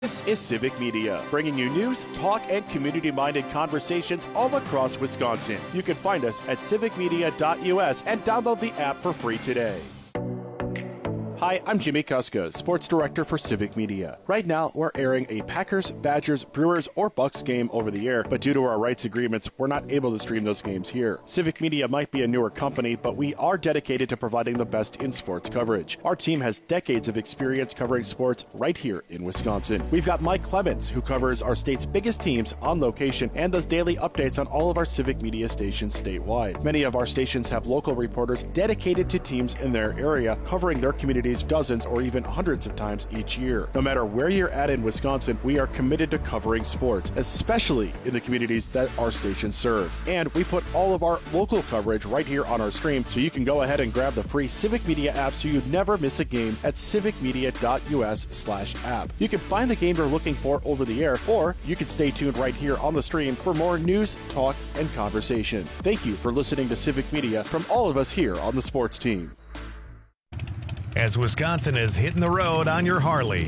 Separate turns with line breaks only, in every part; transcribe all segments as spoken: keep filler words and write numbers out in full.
This is Civic Media, bringing you news, talk, and community-minded conversations all across Wisconsin. You can find us at civic media dot U S and download the app for free today. Hi, I'm Jimmy Kuska, Sports Director for Civic Media. Right now, we're airing a Packers, Badgers, Brewers, or Bucks game over the air, but due to our rights agreements, we're not able to stream those games here. Civic Media might be a newer company, but we are dedicated to providing the best in sports coverage. Our team has decades of experience covering sports right here in Wisconsin. We've got Mike Clemens, who covers our state's biggest teams on location and does daily updates on all of our Civic Media stations statewide. Many of our stations have local reporters dedicated to teams in their area, covering their communities dozens or even hundreds of times each year. No matter where you're at in Wisconsin, we are committed to covering sports, especially in the communities that our stations serve. And we put all of our local coverage right here on our stream, so you can go ahead and grab the free Civic Media app so you never miss a game at civic media dot U S slash app. You can find the game you're looking for over the air, or you can stay tuned right here on the stream for more news, talk, and conversation. Thank you for listening to Civic Media from all of us here on the sports team.
As Wisconsin is hitting the road on your Harley.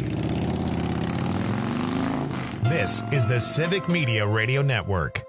This is the Civic Media Radio Network.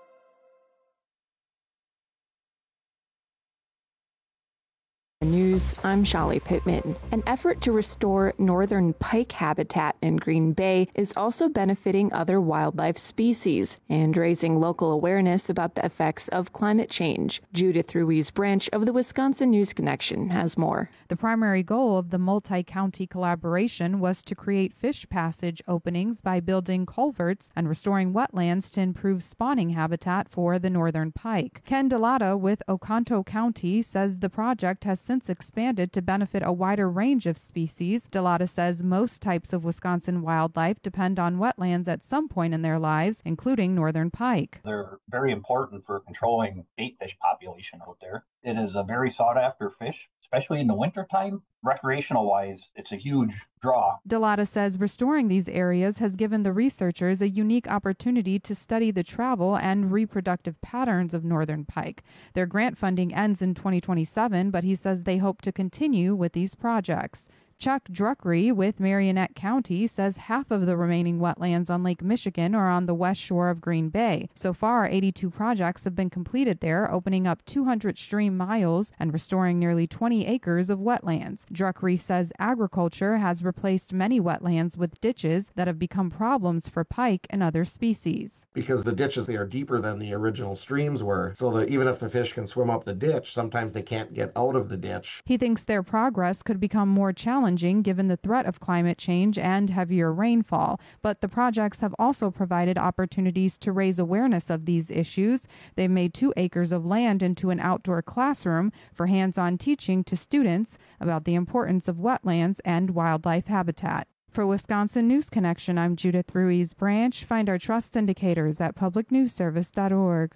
News, I'm Shali Pittman. An effort to restore northern pike habitat in Green Bay is also benefiting other wildlife species and raising local awareness about the effects of climate change. Judith Ruiz Branch of the Wisconsin News Connection has more.
The primary goal of the multi-county collaboration was to create fish passage openings by building culverts and restoring wetlands to improve spawning habitat for the northern pike. Ken Delata with Oconto County says the project has since expanded to benefit a wider range of species. Delata says most types of Wisconsin wildlife depend on wetlands at some point in their lives, including northern pike.
They're very important for controlling bait fish population out there. It is a very sought after fish, especially in the wintertime. Recreational wise, it's a huge draw.
Delata says restoring these areas has given the researchers a unique opportunity to study the travel and reproductive patterns of northern pike. Their grant funding ends in twenty twenty-seven, but he says they hope to continue with these projects. Chuck Druckery with Marionette County says half of the remaining wetlands on Lake Michigan are on the west shore of Green Bay. So far, eighty-two projects have been completed there, opening up two hundred stream miles and restoring nearly twenty acres of wetlands. Druckery says agriculture has replaced many wetlands with ditches that have become problems for pike and other species.
Because the ditches, they are deeper than the original streams were, so that even if the fish can swim up the ditch, sometimes they can't get out of the ditch.
He thinks their progress could become more challenging given the threat of climate change and heavier rainfall, but the projects have also provided opportunities to raise awareness of these issues. They've made two acres of land into an outdoor classroom for hands-on teaching to students about the importance of wetlands and wildlife habitat. For Wisconsin News Connection, I'm Judith Ruiz Branch. Find our trust indicators at public news service dot org.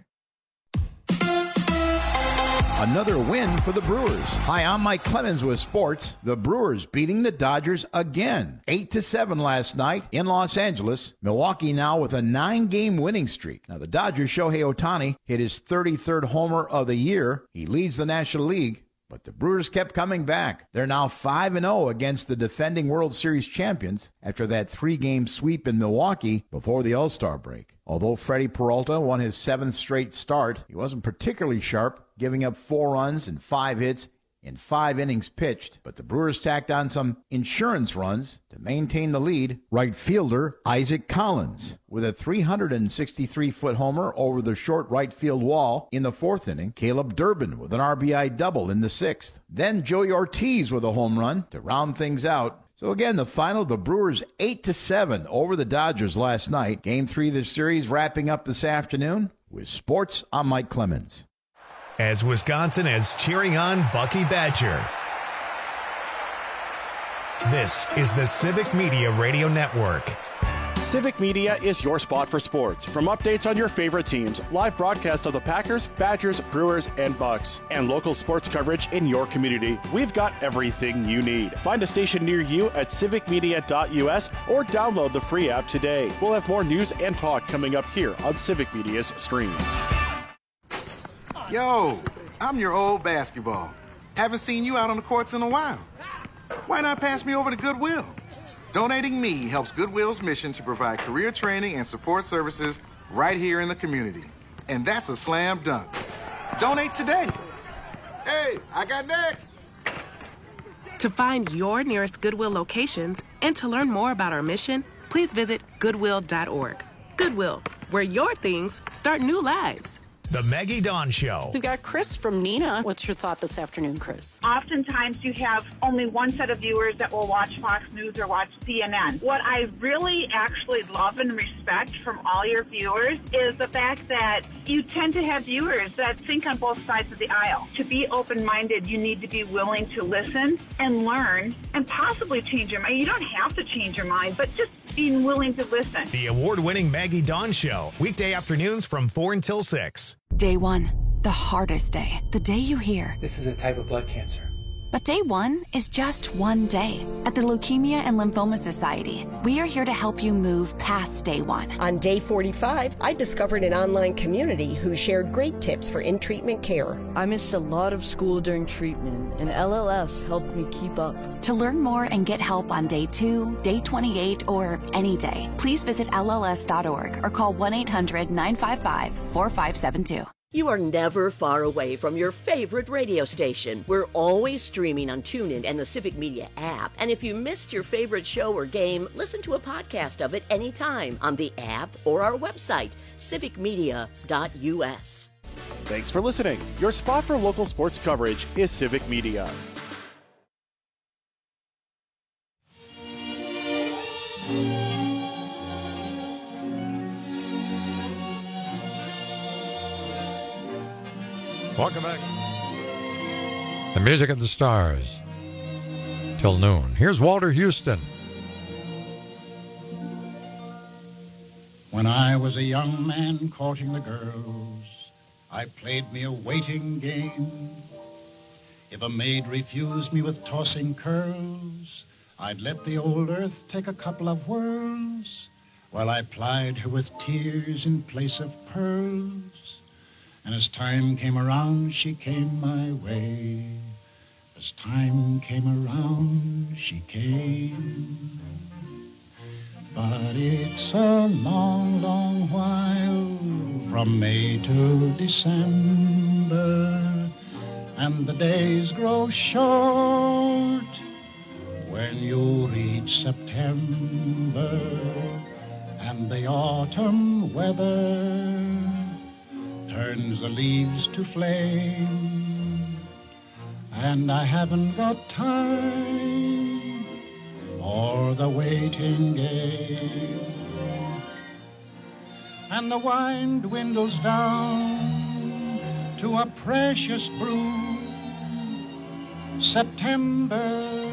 Another win for the Brewers. Hi, I'm Mike Clemens with sports. The Brewers beating the Dodgers again. eight to seven last night in Los Angeles. Milwaukee now with a nine-game winning streak. Now, the Dodgers' Shohei Ohtani hit his thirty-third homer of the year. He leads the National League. But the Brewers kept coming back. They're now five and oh against the defending World Series champions after that three-game sweep in Milwaukee before the All-Star break. Although Freddie Peralta won his seventh straight start, he wasn't particularly sharp, giving up four runs and five hits in five innings pitched. But the Brewers tacked on some insurance runs to maintain the lead. Right fielder Isaac Collins with a three hundred sixty-three foot homer over the short right field wall in the fourth inning. Caleb Durbin with an R B I double in the sixth. Then Joey Ortiz with a home run to round things out. So again, the final, the Brewers eight to seven over the Dodgers last night. Game three of the series wrapping up this afternoon. With sports, I'm Mike Clemens.
As Wisconsin is cheering on Bucky Badger. This is the Civic Media Radio Network.
Civic Media is your spot for sports. From updates on your favorite teams, live broadcasts of the Packers, Badgers, Brewers, and Bucks, and local sports coverage in your community, we've got everything you need. Find a station near you at civic media dot U S or download the free app today. We'll have more news and talk coming up here on Civic Media's stream.
Yo, I'm your old basketball. Haven't seen you out on the courts in a while. Why not pass me over to Goodwill? Donating Me helps Goodwill's mission to provide career training and support services right here in the community. And that's a slam dunk. Donate today. Hey, I got next.
To find your nearest Goodwill locations and to learn more about our mission, please visit goodwill dot org. Goodwill, where your things start new lives.
The Maggie Dawn Show.
We've got Chris from Neenah. What's your thought this afternoon, Chris?
Oftentimes you have only one set of viewers that will watch Fox News or watch C N N. What I really actually love and respect from all your viewers is the fact that you tend to have viewers that think on both sides of the aisle. To be open-minded, you need to be willing to listen and learn and possibly change your mind. You don't have to change your mind, but just being willing to listen.
The award-winning Maggie Dawn Show. Weekday afternoons from four until six.
Day one, the hardest day. The day you hear,
this is a type of blood cancer.
But day one is just one day. At the Leukemia and Lymphoma Society, we are here to help you move past day one.
On day forty-five, I discovered an online community who shared great tips for in-treatment care.
I missed a lot of school during treatment, and L L S helped me keep up.
To learn more and get help on day two, day twenty-eight, or any day, please visit L L S dot org or call one eight hundred nine five five four five seven two.
You are never far away from your favorite radio station. We're always streaming on TuneIn and the Civic Media app. And if you missed your favorite show or game, listen to a podcast of it anytime on the app or our website, civic media dot u s.
Thanks for listening. Your spot for local sports coverage is Civic Media.
Welcome back. The music of the stars. Till noon. Here's Walter Houston.
When I was a young man courting the girls, I played me a waiting game. If a maid refused me with tossing curls, I'd let the old earth take a couple of whirls, while I plied her with tears in place of pearls. And as time came around, she came my way. As time came around, she came. But it's a long, long while from May to December, and the days grow short when you reach September, and the autumn weather turns the leaves to flame, and I haven't got time for the waiting game. And the wine dwindles down to a precious brew. September,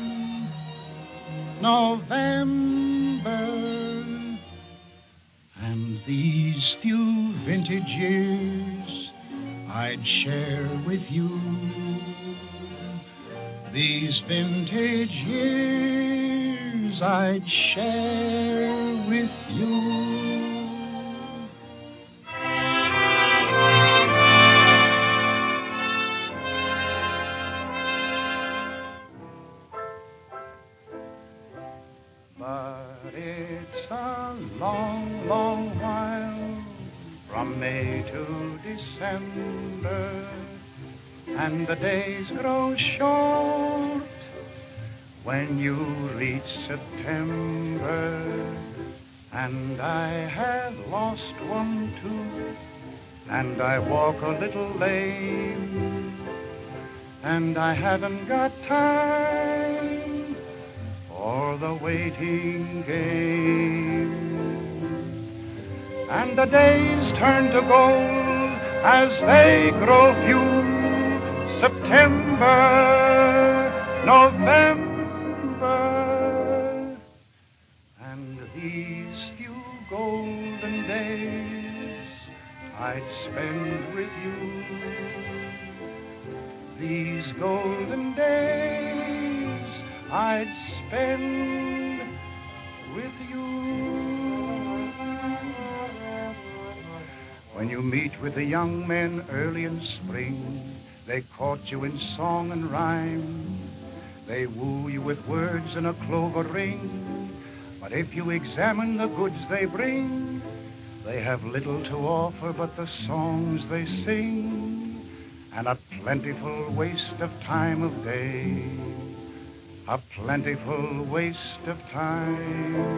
November, and these few vintage years I'd share with you. These vintage years I'd share with you. But it's a long, long while from May to December, and the days grow short when you reach September, and I have lost one tooth, and I walk a little lame, and I haven't got time for the waiting game. And the days turn to gold as they grow few. September, November, and these few golden days I'd spend with you. These golden days I'd spend with you. When you meet with the young men early in spring, they court you in song and rhyme. They woo you with words and a clover ring. But if you examine the goods they bring, they have little to offer but the songs they sing, and a plentiful waste of time of day, a plentiful waste of time.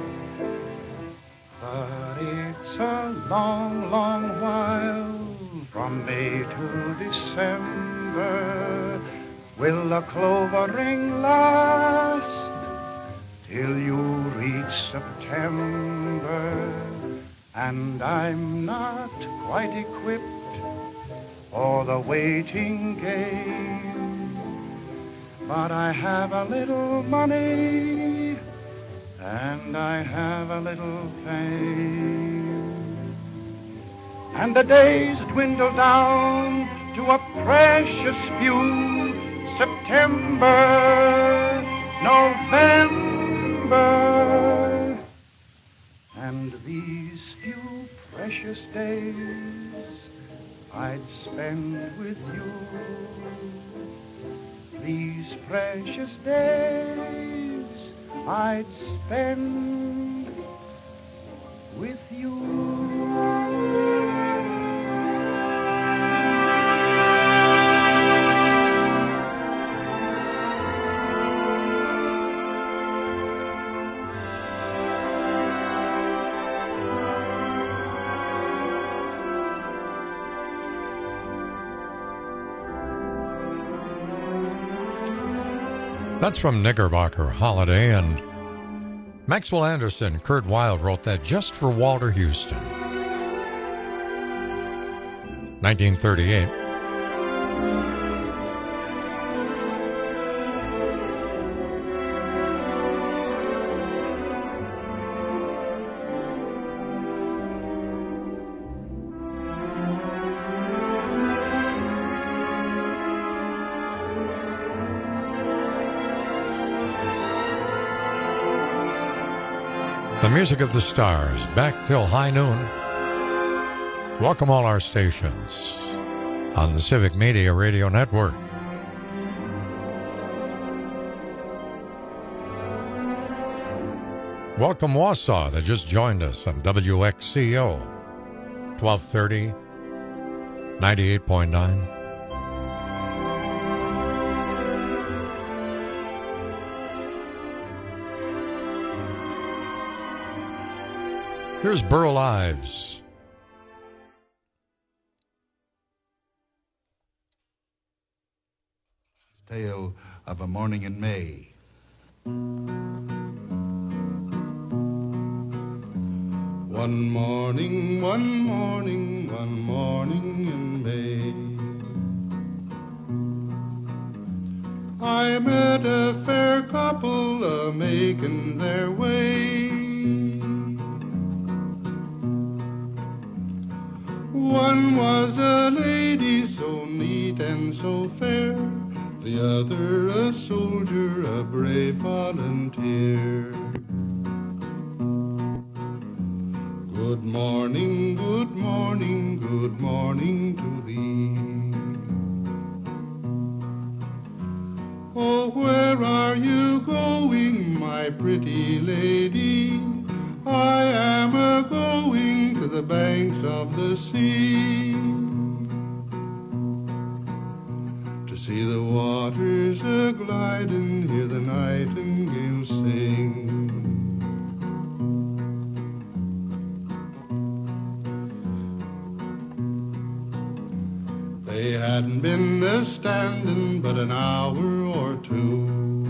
But it's a long, long while from May to December. Will the clover ring last till you reach September? And I'm not quite equipped for the waiting game, but I have a little money and I have a little fame, and the days dwindle down to a precious few. September, November, and these few precious days I'd spend with you. These precious days I'd spend with you.
That's from Knickerbocker Holiday, and Maxwell Anderson, Kurt Weill wrote that just for Walter Houston. nineteen thirty-eight. The music of the stars, back till high noon. Welcome all our stations on the Civic Media Radio Network. Welcome Wausau that just joined us on W X C O, twelve thirty, ninety-eight point nine. Here's Burl Ives.
Tale of a Morning in May. One morning, one morning, one morning in May, I met a fair couple a-making their way. One was a lady so neat and so fair, the other a soldier, a brave volunteer. Good morning, good morning, good morning to thee. Oh, where are you going, my pretty lady? I am a-going to the banks of the sea, to see the waters a-glide and hear the nightingale sing. They hadn't been a-standing but an hour or two,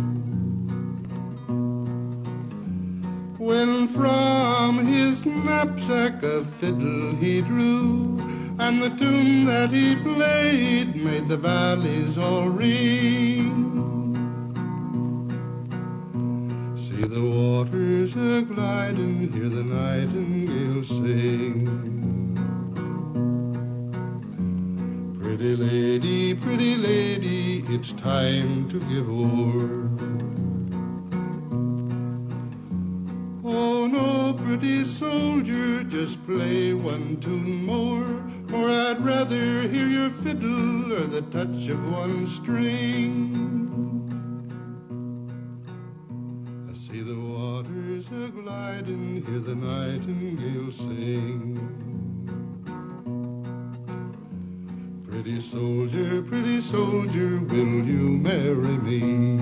when from his knapsack a fiddle he drew, and the tune that he played made the valleys all ring. See the waters a-glide and hear the nightingale sing. Pretty lady, pretty lady, it's time to give o'er. Oh no, pretty soldier, just play one tune more, or I'd rather hear your fiddle or the touch of one string. I see the waters a-gliding, hear the nightingale sing. Pretty soldier, pretty soldier, will you marry me?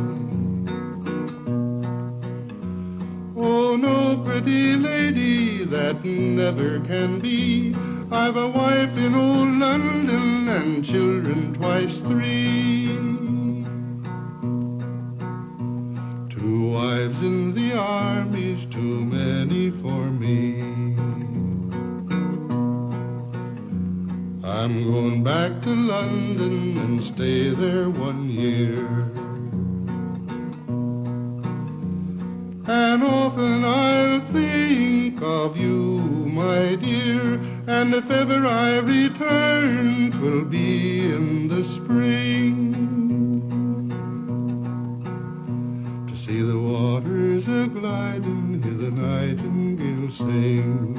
Oh, no, pretty lady, that never can be. I've a wife in old London and children twice three. Two wives in the army's too many for me. I'm going back to London and stay there one year. And often I'll think of you, my dear, and if ever I return, 'twill be in the spring, to see the waters a-gliding, hear the nightingale sing.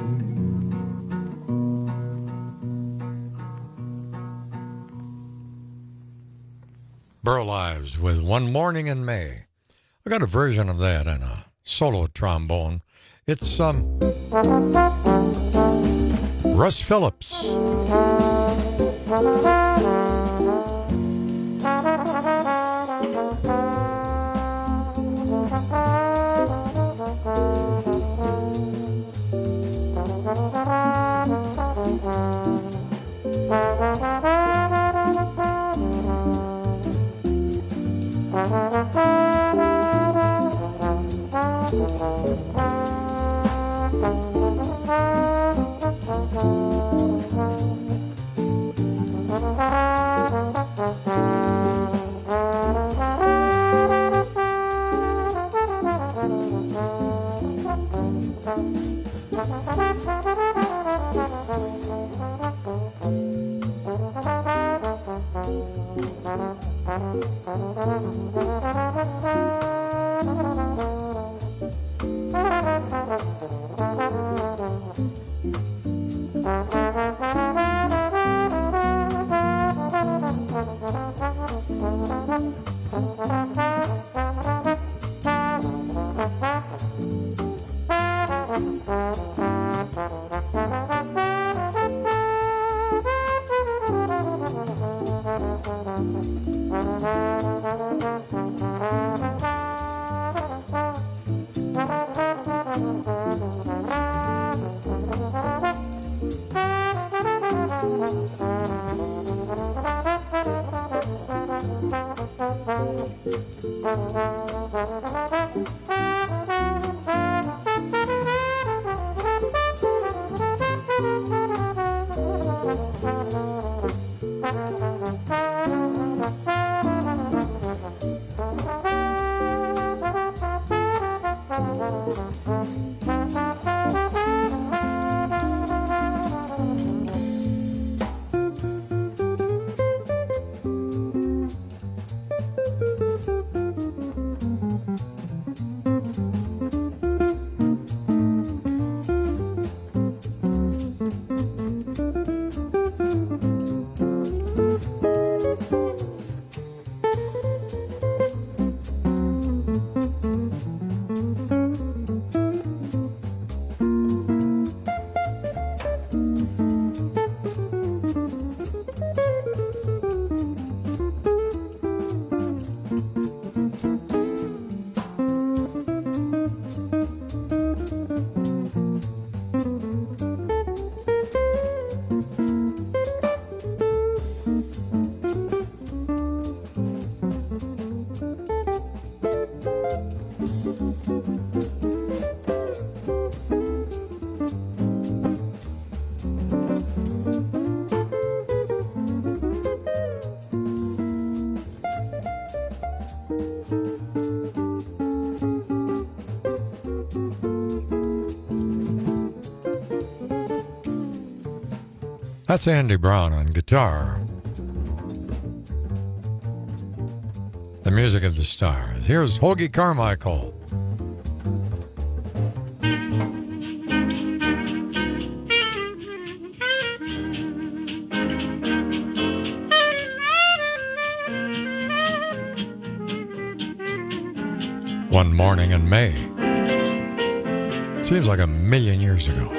Burl Ives with One Morning in May. I got a version of that and a solo trombone. It's um Russ Phillips. That's Andy Brown on guitar. The music of the stars. Here's Hoagy Carmichael. One Morning in May. Seems like a million years ago.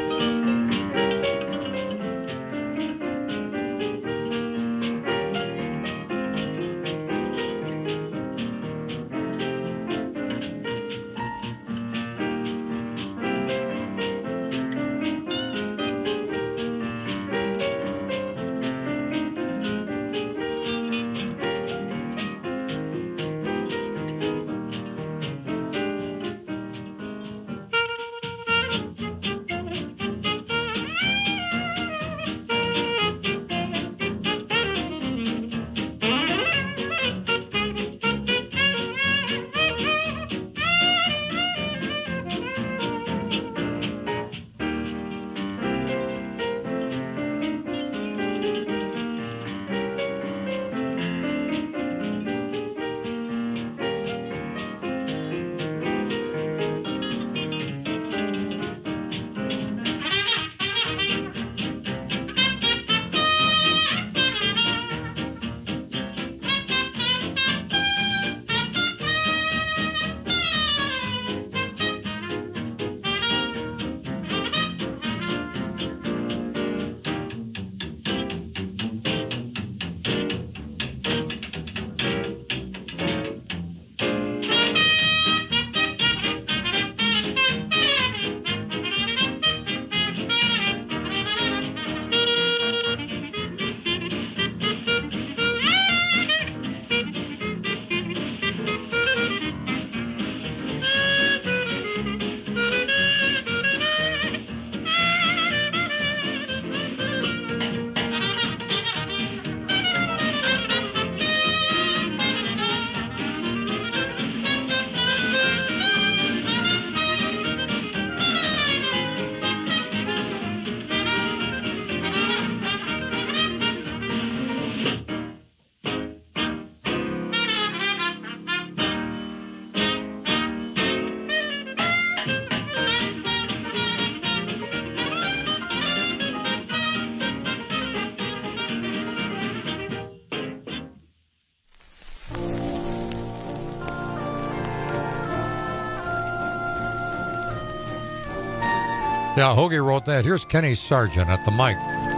Yeah, Hoagie wrote that. Here's Kenny Sargent at the mic.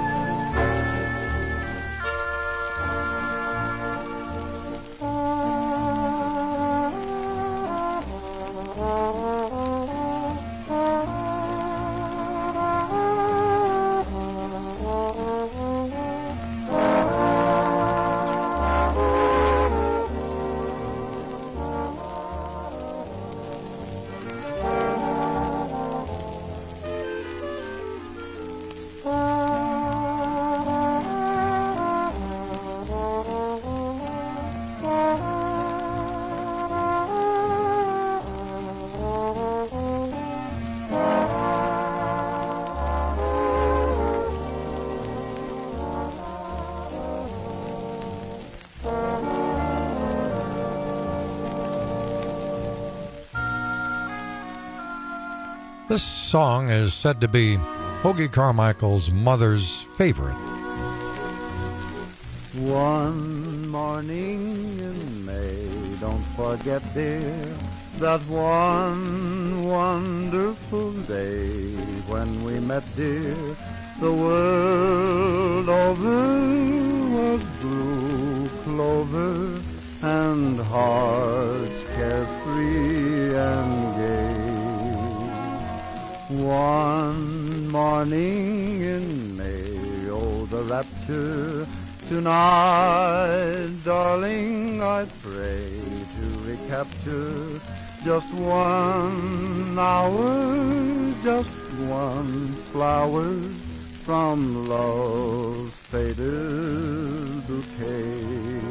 This song is said to be Hoagie Carmichael's mother's favorite.
One morning in May, don't forget, dear, that one wonderful day when we met, dear. The world over was blue clover and hearts carefree and gay. One morning in May, oh, the rapture tonight, darling, I pray to recapture just one hour, just one flower from love's faded bouquet.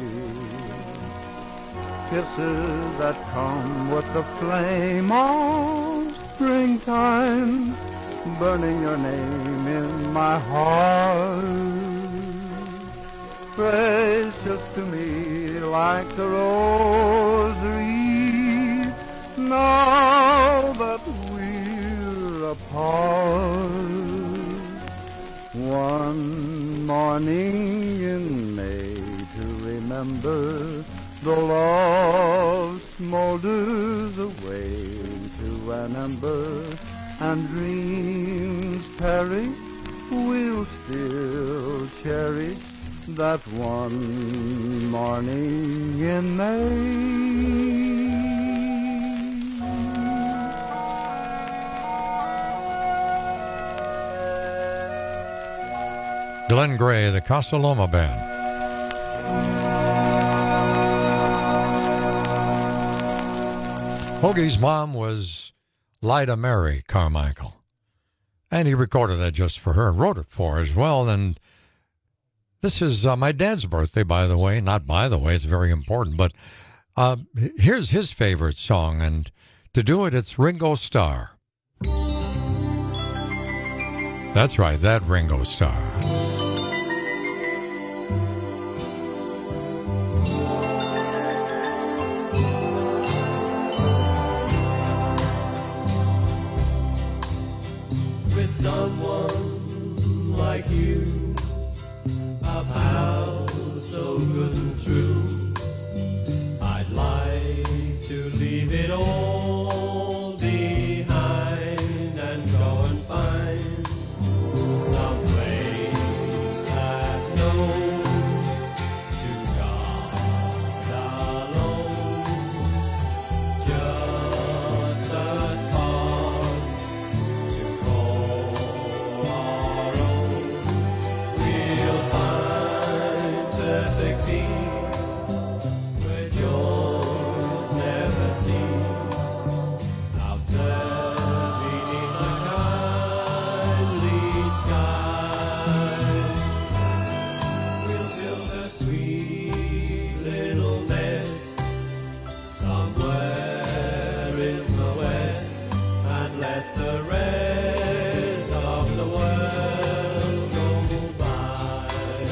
Kisses that come with the flame of springtime, burning your name in my heart. Precious to me like the rosary, now that we're apart. One morning in May to remember, the love smolders away to an ember, and dreams perish, we'll still cherish that one morning in May.
Glenn Gray, the Casa Loma Band. Hoagie's mom was Lyda Mary Carmichael, and he recorded that just for her and wrote it for her as well. And this is uh, my dad's birthday, by the way. Not by the way, it's very important. But uh, here's his favorite song, and to do it, it's Ringo Starr. That's right, that Ringo Starr.
With someone like you, a pal so good and true, I'd like to leave it all behind and go and find some place that's known to God alone, just a spark to call our own. We'll find perfect peace where joys never cease, out there beneath the kindly sky. We'll build a sweet little nest somewhere in the west and let the rest of the world go by.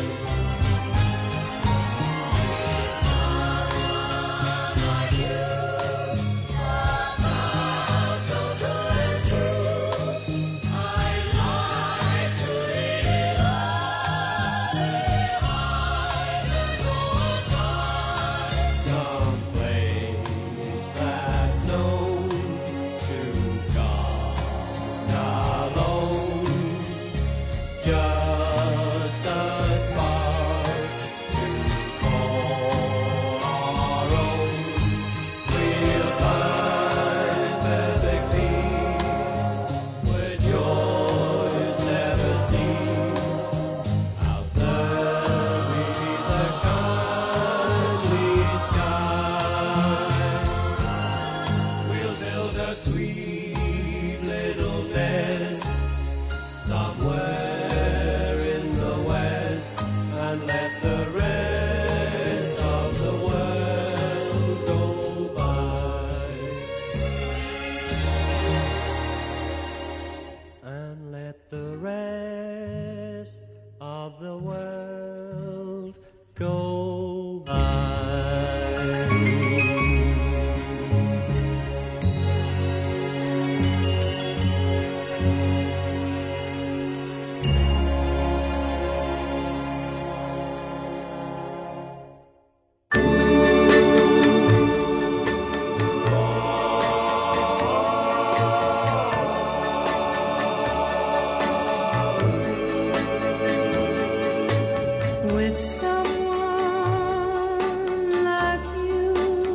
Someone like you, a pal so good and true, I'd like to leave it all behind and go and find some place that's known to God alone, just a spark to call our own. We'll find perfect peace where joys never cease, out there beneath the kindly sky. We'll build a sweet little nest somewhere in the west and let the rest of the world go by. And let the rest of the world go by.
With someone like you,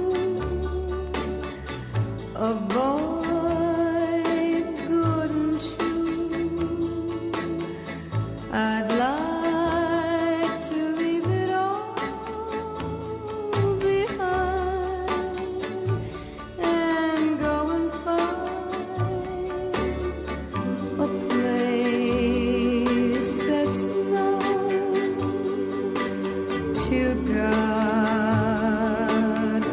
a boy good and true, I'd like to leave it all behind and go and find a place that's known to God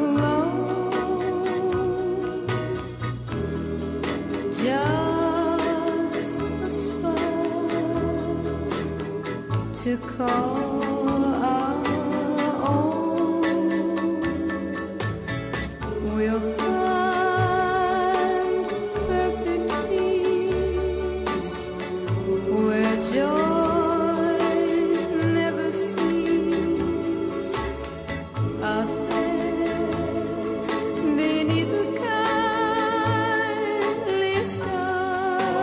alone, just a spot to call our own. We'll find perfect peace where joys never cease, out there beneath the kindly sky.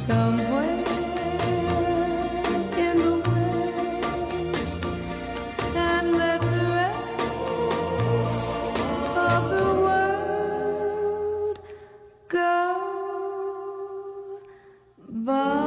somewhere in the west, and let the rest of the world go by.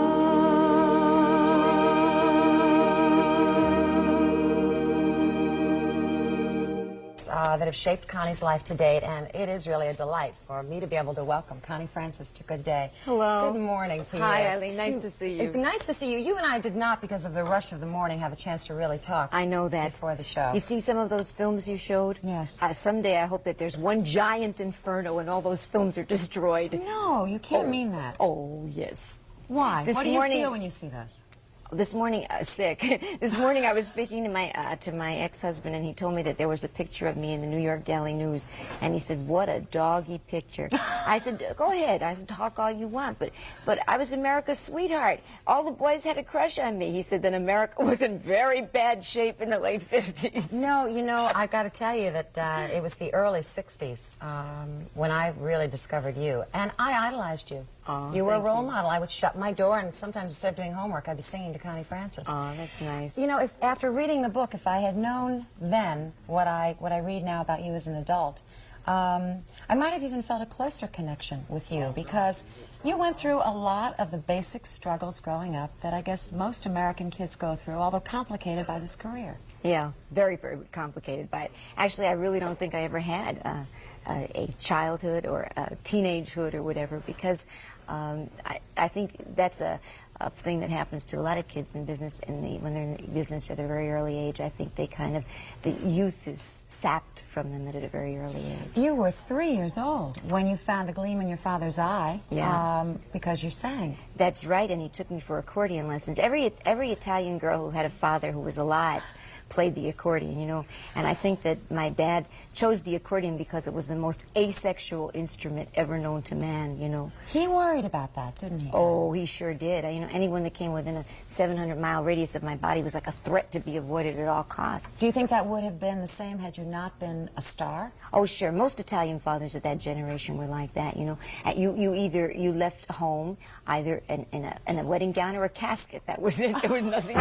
Uh, that have shaped Connie's life to date, and it is really a delight for me to be able to welcome Connie Francis to Good Day.
Hello.
Good morning to you.
Hi, Eileen. Nice
You-
to see you.
It's nice to see you. You and I did not, because of the rush of the morning, have a chance to really talk.
I know that.
Before the show.
You see some of those films you showed?
Yes.
Uh, someday I hope that there's one giant inferno and all those films are destroyed.
No, you can't
Oh.
mean that.
Oh, yes.
Why?
This
what do
morning-
you feel when you see this?
This morning, uh, sick. This morning I was speaking to my uh, to my ex-husband, and he told me that there was a picture of me in the New York Daily News, and he said, "What a doggy picture." I said, "Go ahead." I said, "Talk all you want," but but I was America's sweetheart. All the boys had a crush on me. He said that America was in very bad shape in the late fifties.
No, you know, I got to tell you that uh, it was the early sixties um, when I really discovered you, and I idolized you.
Oh,
you were a
thank
role
you.
model. I would shut my door, and sometimes instead of doing homework, I'd be singing to Connie Francis.
Oh, that's nice.
You know, if after reading the book, if I had known then what I what I read now about you as an adult, um, I might have even felt a closer connection with you, because you went through a lot of the basic struggles growing up that I guess most American kids go through, although complicated by this career.
Yeah, very, very complicated by it. Actually, I really don't think I ever had uh, uh, a childhood or a teenagehood or whatever, because um, I, I think that's a, a thing that happens to a lot of kids in business. In the, when they're in business at a very early age, I think they kind of, the youth is sapped from them at a very early age.
You were three years old when you found a gleam in your father's eye,
Yeah.
um, because you sang.
That's right, and he took me for accordion lessons. Every every Italian girl who had a father who was alive played the accordion, you know. And I think that my dad chose the accordion because it was the most asexual instrument ever known to man, you know.
He worried about that, didn't he?
Oh, he sure did. I, you know, anyone that came within a seven hundred mile radius of my body was like a threat to be avoided at all costs.
Do you think that would have been the same had you not been a star?
Oh, sure. Most Italian fathers of that generation were like that, you know. Uh, You, you either, you left home either in, in, a, in a wedding gown or a casket. That was it. There was nothing.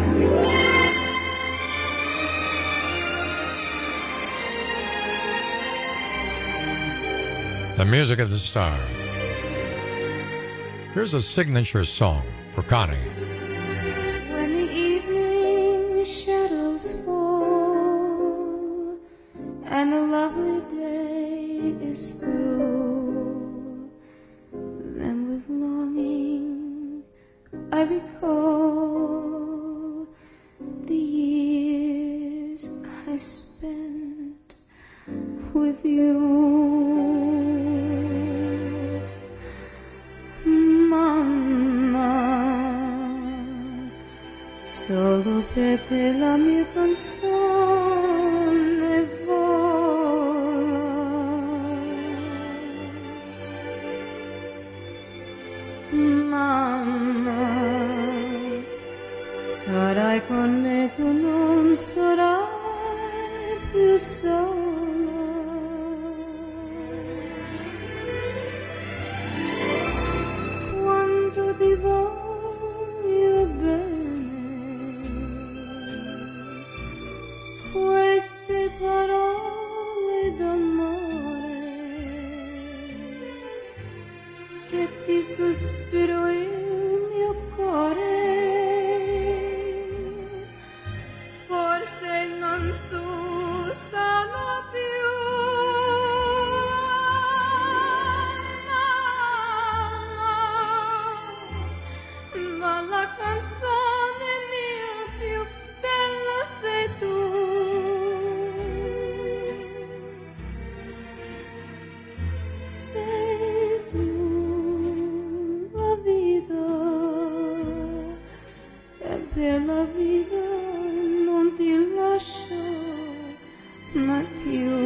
The music of the star. Here's a signature song for Connie.
When the evening shadows fall and the lovely day is through, then with longing I recall the years I spent with you. Solo per te la mia canzone vola. Mamma, sarai con me, tu non sarai più sola. Quanto ti voglio bene. Queste parole d'amore che ti sospiro il mio cuore, forse non s'usano più. Mamma, ma la canzone mia più bella sei tu. Sei tu la vita, e per la vita non ti lascio mai più.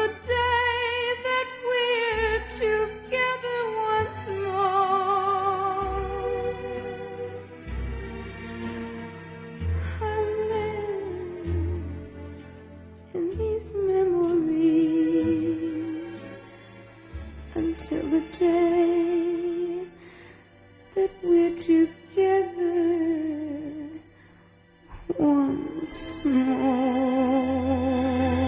the day that we're together once more. I live in these memories until the day that we're together once more.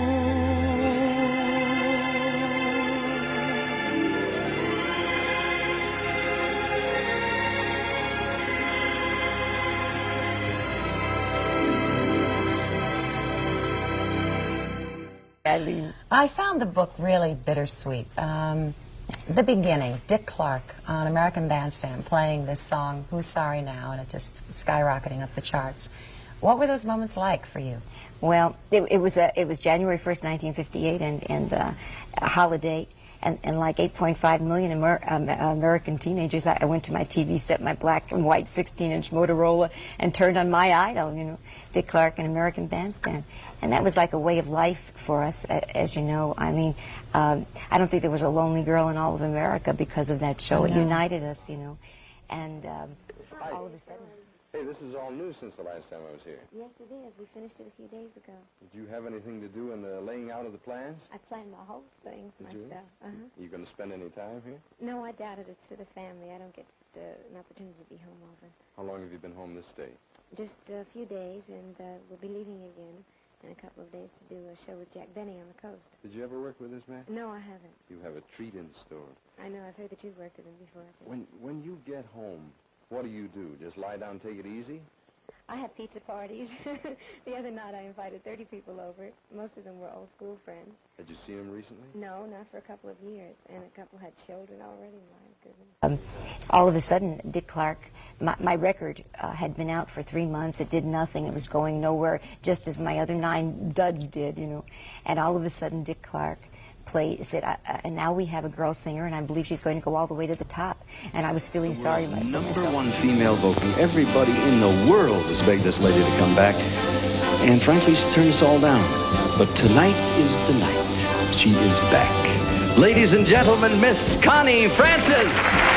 I found the book really bittersweet. Um, the beginning, Dick Clark on American Bandstand playing this song, Who's Sorry Now, and it just skyrocketing up the charts. What were those moments like for you?
Well, it, it was a, it was January first, nineteen fifty-eight, and and uh, a holiday, and, and like eight point five million Amer um, American teenagers, I, I went to my T V set, my black and white sixteen inch Motorola, and turned on my idol, you know, Dick Clark and American Bandstand. And that was like a way of life for us, as you know. I mean, um, I don't think there was a lonely girl in all of America because of that show. It united us, you know. And um, all of a sudden...
Hey, this is all new since the last time I was here.
Yes, it is. We finished it a few days ago.
Did you have anything to do in the laying out of the plans?
I planned the whole thing
Did
myself.
you?
Uh-huh.
You going to spend any time here?
No, I doubt it. It's for the family. I don't get uh, an opportunity to be home often.
How long have you been home this day?
Just a few days, and uh, we'll be leaving again in a couple of days to do a show with Jack Benny on the coast.
Did you ever work with this man?
No, I haven't.
You have a treat in store.
I know. I've heard that you've worked with him before.
When when you get home, what do you do? Just lie down and take it easy?
I have pizza parties. The other night I invited thirty people over. Most of them were old school friends.
Had you seen him recently?
No, not for a couple of years. And a couple had children already. My goodness.
Um, all of a sudden, Dick Clark, my, my record uh, had been out for three months. It did nothing. It was going nowhere, just as my other nine duds did, you know. And all of a sudden, Dick Clark played, said, I, I, and now we have a girl singer, and I believe she's going to go all the way to the top. And I was feeling sorry for myself.
Number one female vocal. Everybody in the world has begged this lady to come back. And frankly, she's turned us all down. But tonight is the night. She is back. Ladies and gentlemen, Miss Connie Francis.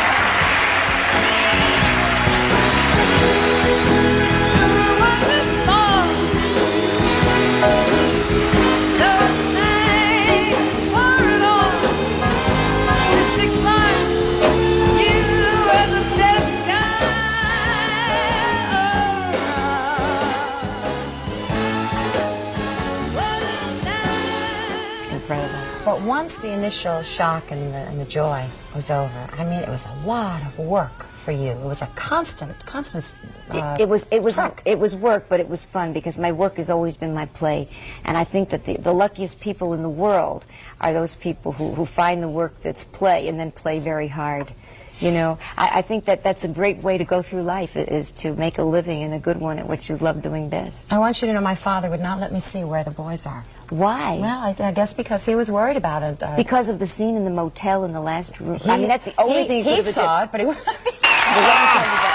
But once the initial shock and the, and the joy was over, I mean, it was a lot of work for you. It was a constant, constant. Uh,
it, it was, it was,
work.
it was work, but it was fun because my work has always been my play, and I think that the, the luckiest people in the world are those people who, who find the work that's play and then play very hard. You know, I, I think that that's a great way to go through life, is to make a living and a good one at what you love doing best.
I want you to know my father would not let me see where the boys are.
Why?
Well, I, I guess because he was worried about it. Uh,
because of the scene in the motel in the last room.
He,
I mean, that's the only
he,
thing
he, he saw it, but he wouldn't let me see it.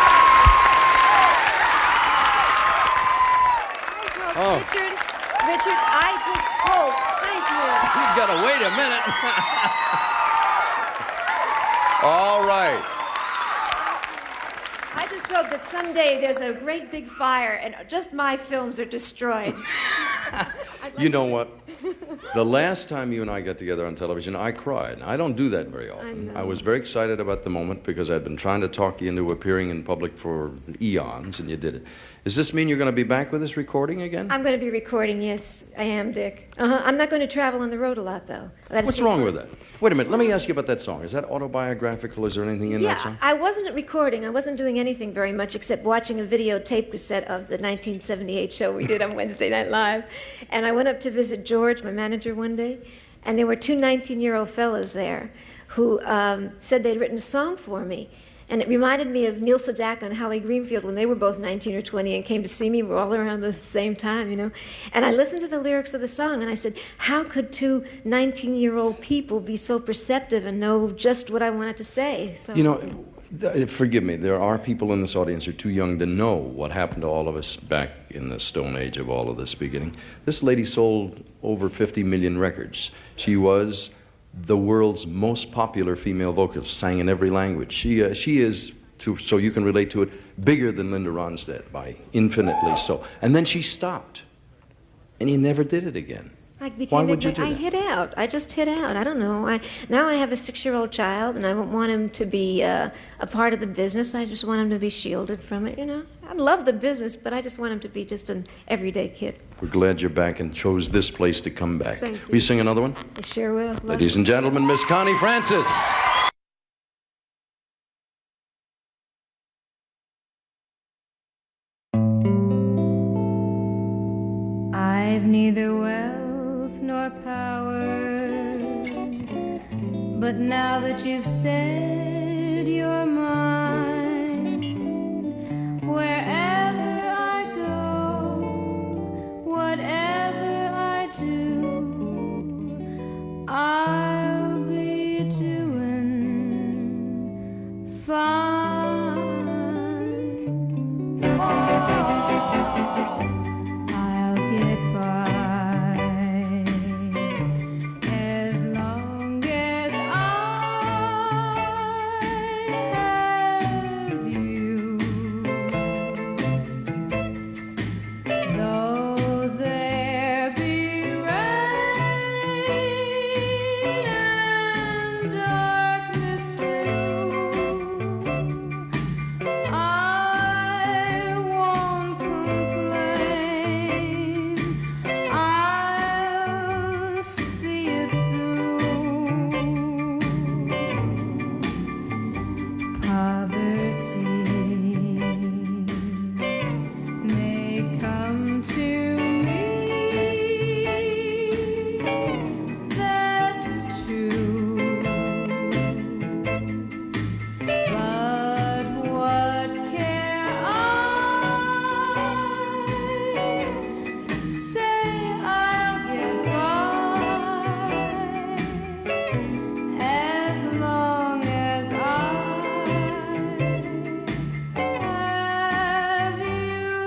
Oh.
Richard, Richard, I just hope. Thank you.
You've got to wait a minute. All right.
I just hope that someday there's a great big fire and just my films are destroyed.
You know what? The last time you and I got together on television, I cried. I don't do that very often. I, I was very excited about the moment because I'd been trying to talk you into appearing in public for eons, and you did it. Does this mean you're going to be back with us recording again?
I'm going to be recording, yes, I am, Dick. Uh-huh. I'm not going to travel on the road a lot, though. That's
What's wrong with that? Wait a minute, let me ask you about that song. Is that autobiographical? Is there anything in
yeah,
that song?
I wasn't recording. I wasn't doing anything very much except watching a videotape cassette of the nineteen seventy-eight show we did on Wednesday Night Live. And I went up to visit George, my manager, one day, and there were two nineteen-year-old fellows there who um, said they'd written a song for me. And it reminded me of Neil Sedaka and Howie Greenfield when they were both nineteen or twenty and came to see me all around the same time, you know. And I listened to the lyrics of the song, and I said, how could two nineteen-year-old people be so perceptive and know just what I wanted to say? So,
You know, th- forgive me, there are people in this audience who are too young to know what happened to all of us back in the Stone Age of all of this beginning. This lady sold over fifty million records. She was the world's most popular female vocalist, sang in every language. She, uh, she is, to, so you can relate to it, bigger than Linda Ronstadt by infinitely so. And then she stopped, and he never did it again.
I became
Why would you do
I
that?
hit out. I just hit out. I don't know. I now I have a six-year-old child, and I don't want him to be uh, a part of the business. I just want him to be shielded from it. You know, I love the business, but I just want him to be just an everyday kid.
We're glad you're back and chose this place to come back.
Thank you.
Will you sing another one?
I sure will. Love
Ladies
it.
and gentlemen, Miss Connie Francis.
I've neither wealth nor power, but now that you've said you're mine, wherever I go, whatever I do, I'll be doing fine. I'll get by as long as I have you. Though there be rain and darkness too, I won't complain. I'll see it through. Poverty may come to me, that's true. But what care I? Say I'll get by as long as I have you.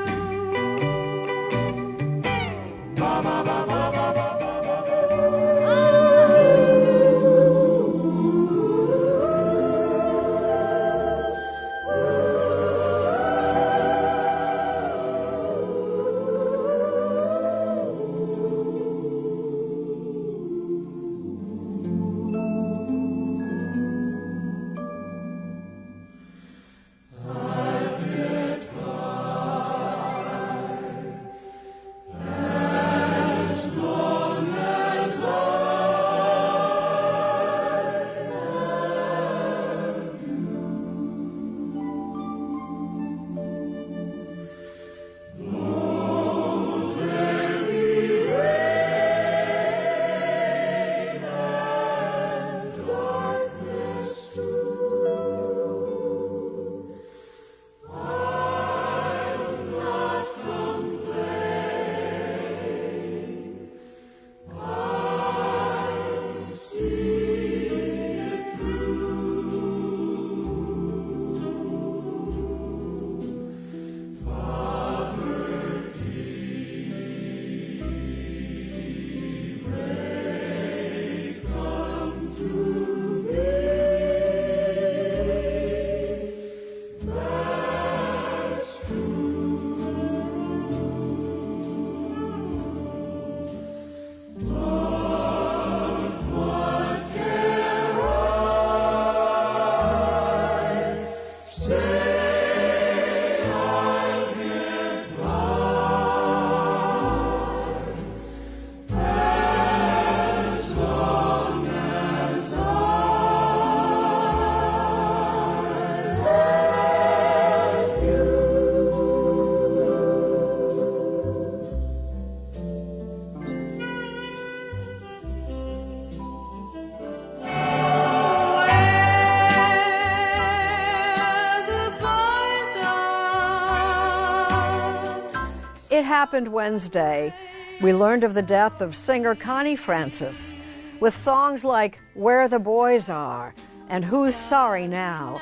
It happened Wednesday. We learned of the death of singer Connie Francis. With songs like Where the Boys Are and Who's Sorry Now,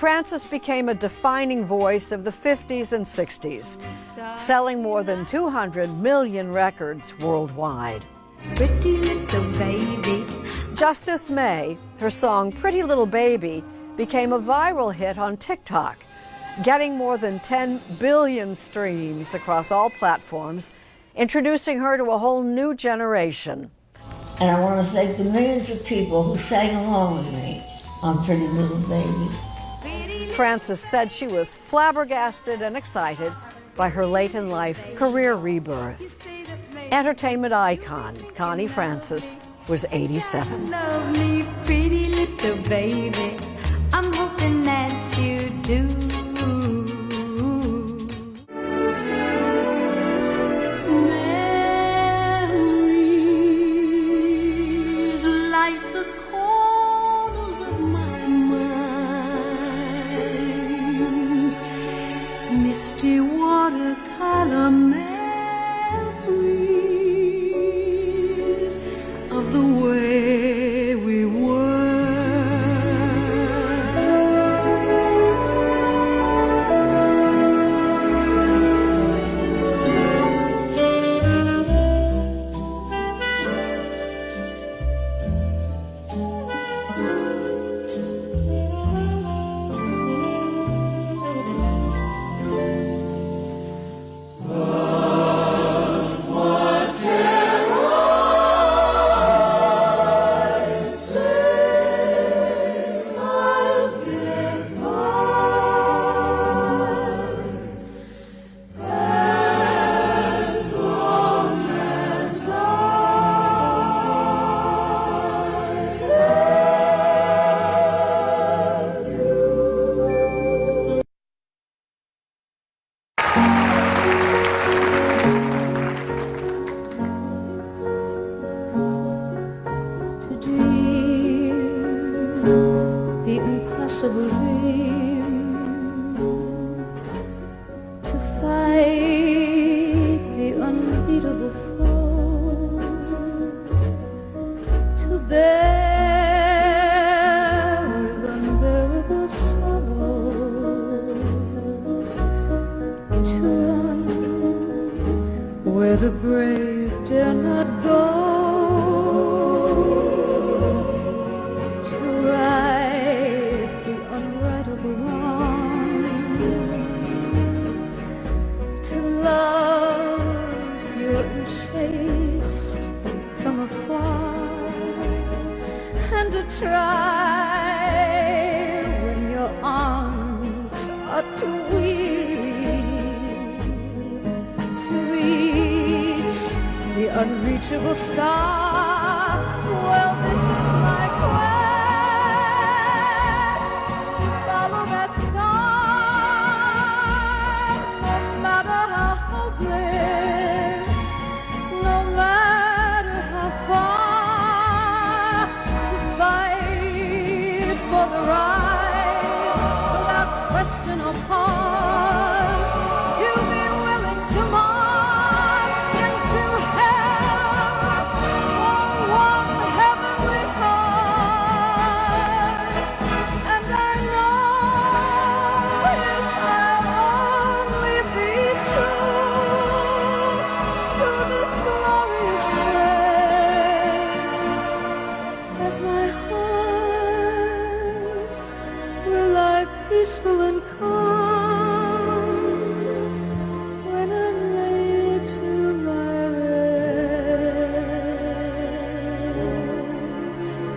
Frances became a defining voice of the fifties and sixties, selling more than two hundred million records worldwide.
Pretty little baby.
Just this May, her song Pretty Little Baby became a viral hit on TikTok, getting more than ten billion streams across all platforms, introducing her to a whole new generation.
And I want to thank the millions of people who sang along with me on Pretty Little Baby.
Frances said she was flabbergasted and excited by her late-in-life career rebirth. Entertainment icon Connie Francis was eighty-seven.
Love me, pretty little baby. I'm hoping that you do.
Memories light the corners of my mind. Misty watercolor memories of the way we were.
The impossible dream, to fight the unbeatable foe, to bear with unbearable sorrow, to run where the brave dare not go. Try when your arms are too weak to reach the unreachable star. Well, this is my quest to follow that star, no matter how hopeless, no matter how far. For the right, without question or pause, to be willing to march into hell for one heavenly cause. And I know if I'll only be true to this glorious quest, that my heart will lie peaceful and calm when I'm laid to my rest.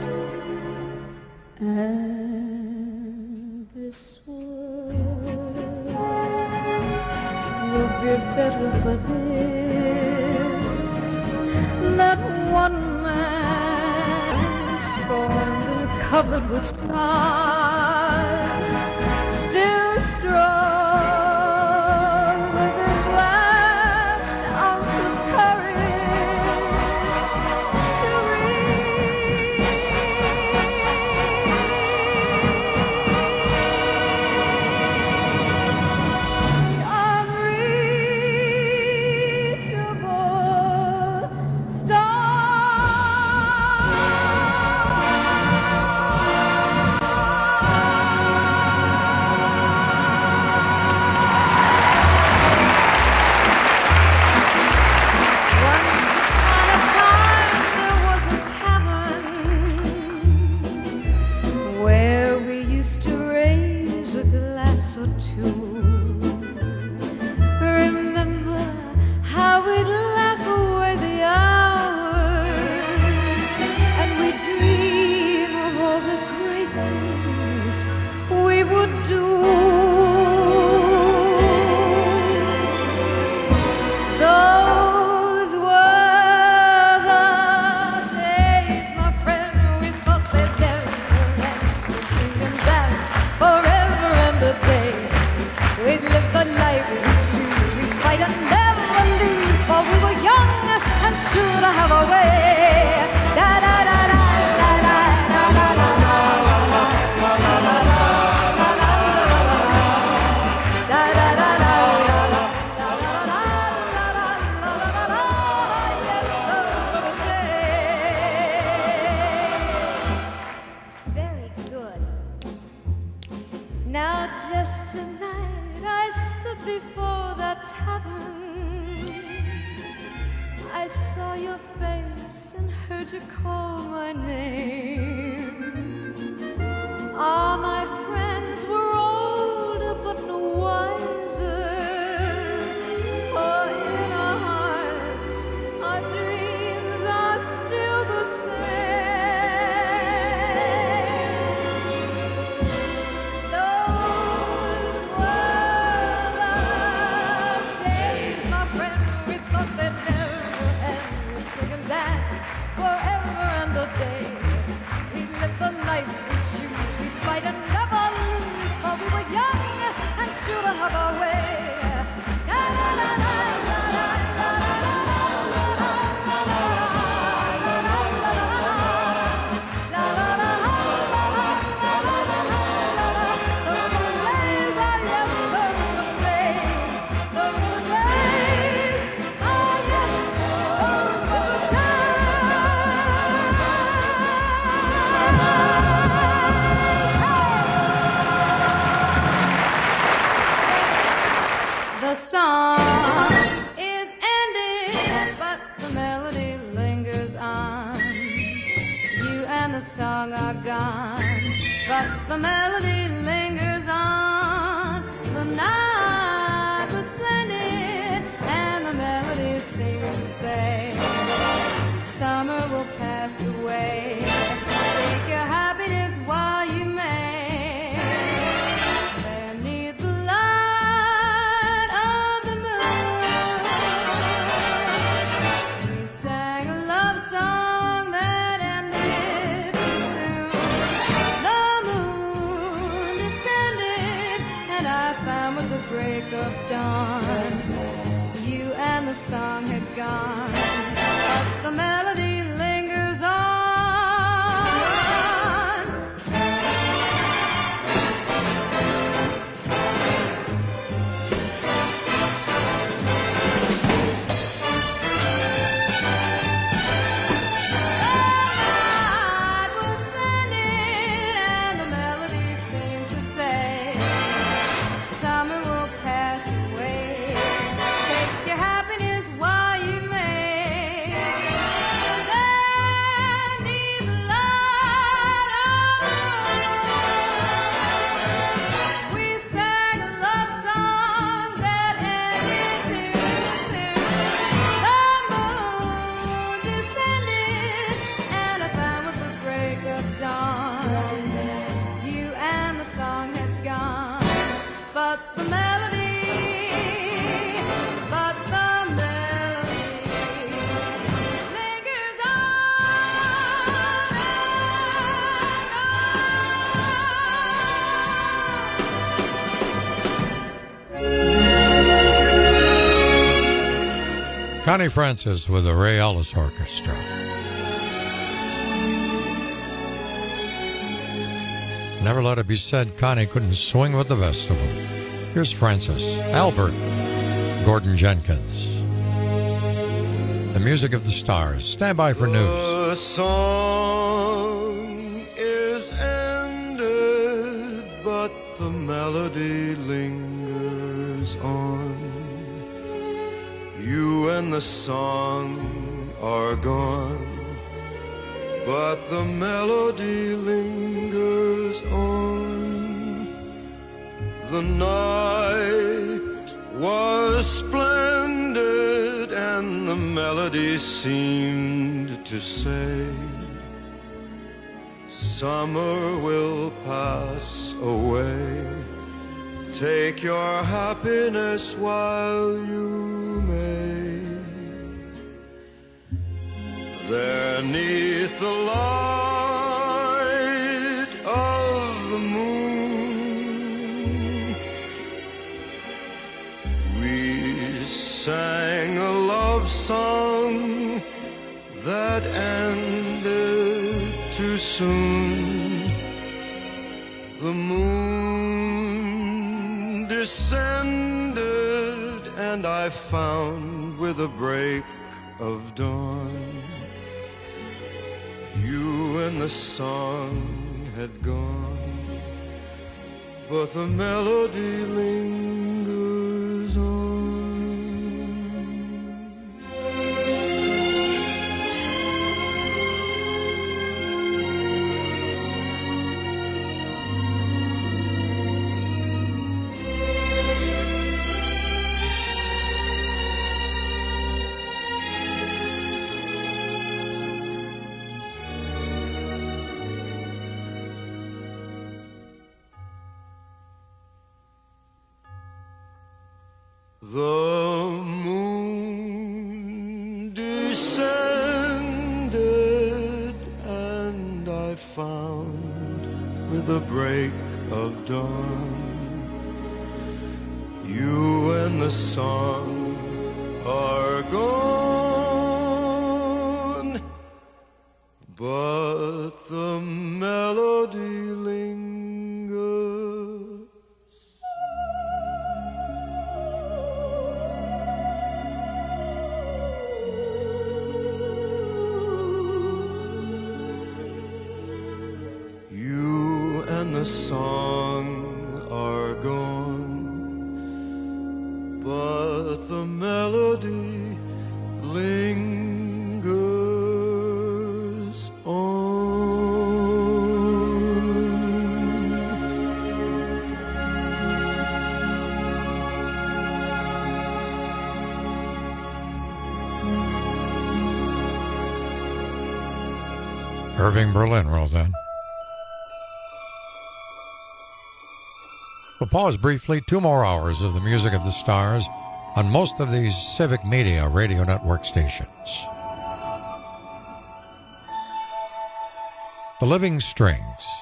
And this world will be better for this, that one man scorned and covered with scars, still strong with his last ounce of courage to reach. Unreachable star. and the song are gone, but the melody lingers on. The night was splendid, and the melody seemed to say, summer will pass away. Take your happiness while you may. Beneath the light of the moon, we sang a love song that ended too soon. The moon descended, and I found with the break of dawn, you and the song had gone, but the melody lingers on.
Connie Francis with the Ray Ellis Orchestra. Never let it be said Connie couldn't swing with the best of them. Here's Francis, Albert, Gordon Jenkins. The music of the stars. Stand by for news.
The song is ended, but the melody lingers on. You and the song are gone, but the melody lingers on. The night was splendid, and the melody seemed to say, summer will pass away. Take your happiness while you may. There 'neath the light of the moon, we sang a love song that ended too soon. The moon descended, and I found with a break of dawn, you and the song had gone, but the melody lingers on. The moon descended, and I found with the break of dawn, you and the song are gone, but the melody lingers. The song are gone, but the melody lingers on.
Irving Berlin wrote that. We'll pause briefly. Two more hours of the music of the stars on most of these Civic Media radio network stations. The Living Strings.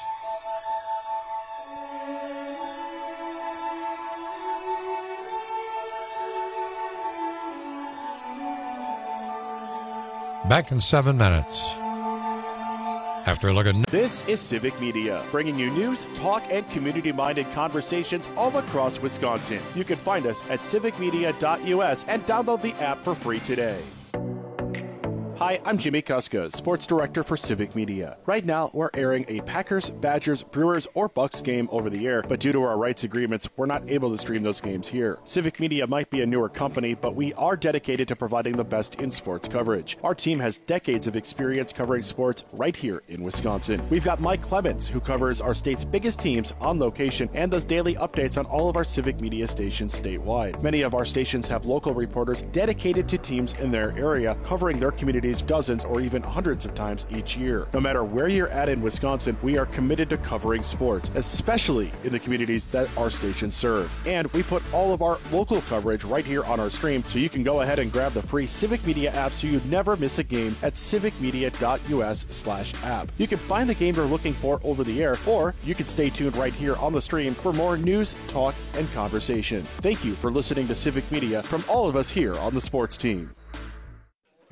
Back in seven minutes. After a look at...
This is Civic Media, bringing you news, talk, and community-minded conversations all across Wisconsin. You can find us at civic media dot U S and download the app for free today. Hi, I'm Jimmy Kuska, Sports Director for Civic Media. Right now, we're airing a Packers, Badgers, Brewers, or Bucks game over the air, but due to our rights agreements, we're not able to stream those games here. Civic Media might be a newer company, but we are dedicated to providing the best in sports coverage. Our team has decades of experience covering sports right here in Wisconsin. We've got Mike Clemens, who covers our state's biggest teams on location and does daily updates on all of our Civic Media stations statewide. Many of our stations have local reporters dedicated to teams in their area, covering their communities dozens or even hundreds of times each year. No matter where you're at in Wisconsin, we are committed to covering sports, especially in the communities that our stations serve. And we put all of our local coverage right here on our stream, so you can go ahead and grab the free Civic Media app so you never miss a game at civic media dot U S slash app. You can find the game you're looking for over the air, or you can stay tuned right here on the stream for more news, talk, and conversation. Thank you for listening to Civic Media from all of us here on the sports team.